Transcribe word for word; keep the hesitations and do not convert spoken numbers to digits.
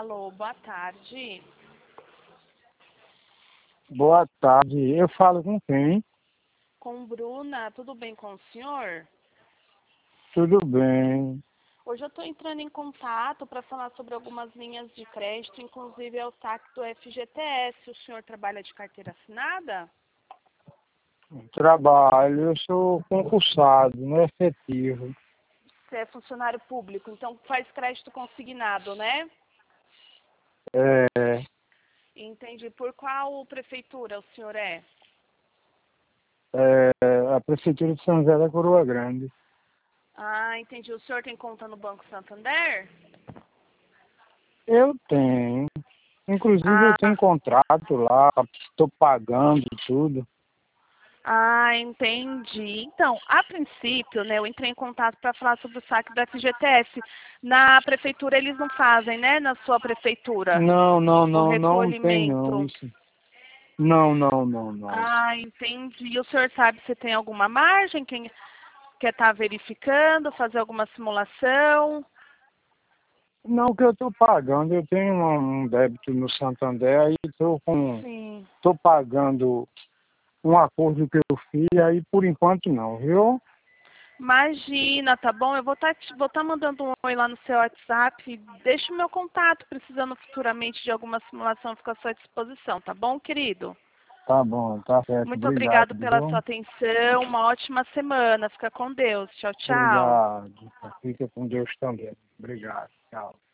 Alô, boa tarde. Boa tarde, eu falo com quem? Com Bruna, tudo bem com o senhor? Tudo bem. Hoje eu estou entrando em contato para falar sobre algumas linhas de crédito, inclusive é o saque do F G T S. O senhor trabalha de carteira assinada? Trabalho, eu sou concursado, não é efetivo. Você é funcionário público, então faz crédito consignado, né? É, Entendi. Por qual prefeitura o senhor é? é, a Prefeitura de São José da Coroa Grande. Ah, entendi. O senhor tem conta no Banco Santander? Eu tenho. Inclusive eu Ah, tenho contrato lá, estou pagando tudo. Ah, entendi. Então, a princípio, né, eu entrei em contato para falar sobre o saque do F G T S. Na prefeitura eles não fazem, né? Na sua prefeitura, Não, não, o não, não tem não, recolhimento. isso. Não, não, não, não. Ah, entendi. E o senhor sabe se tem alguma margem? Quem quer estar verificando, fazer alguma simulação? Não, o que eu estou pagando, eu tenho um um débito no Santander, aí estou com, Sim. estou pagando um acordo que eu fiz, aí por enquanto não, viu? Imagina, tá bom? Eu vou estar vou tá mandando um oi lá no seu WhatsApp. Deixa o meu contato, precisando futuramente de alguma simulação, fica à sua disposição, tá bom, querido? Tá bom, tá certo. Muito Obrigado, obrigado pela sua viu? atenção. Uma ótima semana. Fica com Deus. Tchau, tchau. Obrigado. Fica com Deus também. Obrigado. Tchau.